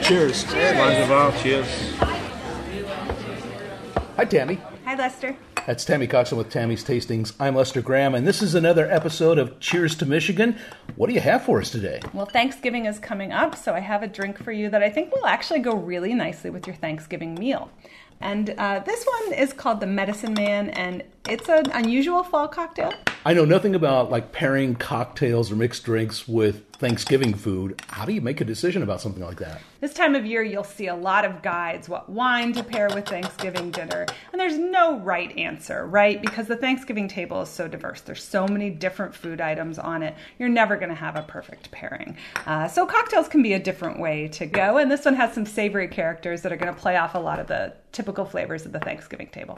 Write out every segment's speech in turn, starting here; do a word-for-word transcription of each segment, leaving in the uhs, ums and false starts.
Cheers. Cheers. Cheers. Hi, Tammy. Hi, Lester. That's Tammy Coxon with Tammy's Tastings. I'm Lester Graham, and this is another episode of Cheers to Michigan. What do you have for us today? Well, Thanksgiving is coming up, so I have a drink for you that I think will actually go really nicely with your Thanksgiving meal. And uh, this one is called the Medicine Man, and it's an unusual fall cocktail. I know nothing about like pairing cocktails or mixed drinks with Thanksgiving food. How do you make a decision about something like that? This time of year, you'll see a lot of guides, what wine to pair with Thanksgiving dinner. And there's no right answer, right? Because the Thanksgiving table is so diverse. There's so many different food items on it. You're never going to have a perfect pairing. Uh, so cocktails can be a different way to go. And this one has some savory characters that are going to play off a lot of the typical flavors of the Thanksgiving table.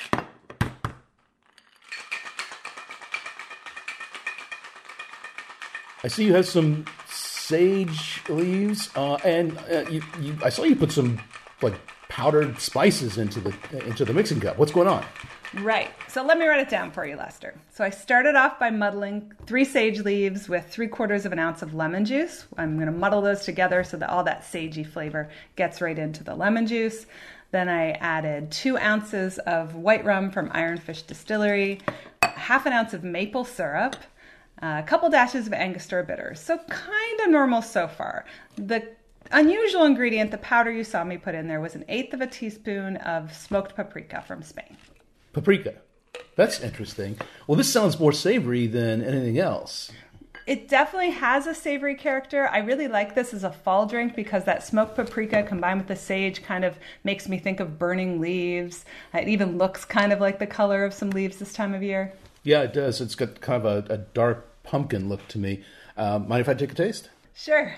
I see you have some sage leaves, uh, and uh, you, you, I saw you put some like powdered spices into the into the mixing cup. What's going on? Right. So let me write it down for you, Lester. So I started off by muddling three sage leaves with three quarters of an ounce of lemon juice. I'm going to muddle those together so that all that sagey flavor gets right into the lemon juice. Then I added two ounces of white rum from Ironfish Distillery, half an ounce of maple syrup, a couple dashes of Angostura bitters. So kind of normal so far. The unusual ingredient, the powder you saw me put in there, was an eighth of a teaspoon of smoked paprika from Spain. Paprika. That's interesting. Well, this sounds more savory than anything else. It definitely has a savory character. I really like this as a fall drink because that smoked paprika combined with the sage kind of makes me think of burning leaves. It even looks kind of like the color of some leaves this time of year. Yeah, it does. It's got kind of a, a dark pumpkin look to me. Um, mind if I take a taste? Sure.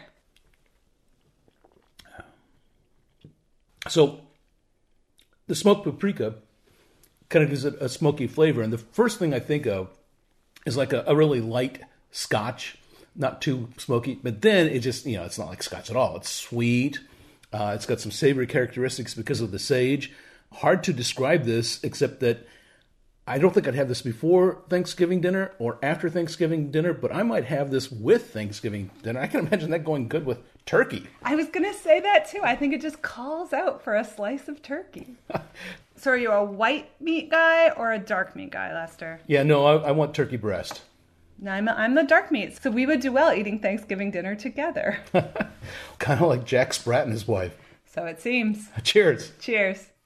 So, the smoked paprika kind of gives it a smoky flavor. And the first thing I think of is like a, a really light scotch, not too smoky. But then it just, you know, it's not like scotch at all. It's sweet. Uh, it's got some savory characteristics because of the sage. Hard to describe this, except that I don't think I'd have this before Thanksgiving dinner or after Thanksgiving dinner, but I might have this with Thanksgiving dinner. I can imagine that going good with turkey. I was going to say that too. I think it just calls out for a slice of turkey. So are you a white meat guy or a dark meat guy, Lester? Yeah, no, I, I want turkey breast. No, I'm, I'm the dark meat. So we would do well eating Thanksgiving dinner together. Kind of like Jack Sprat and his wife. So it seems. Cheers. Cheers.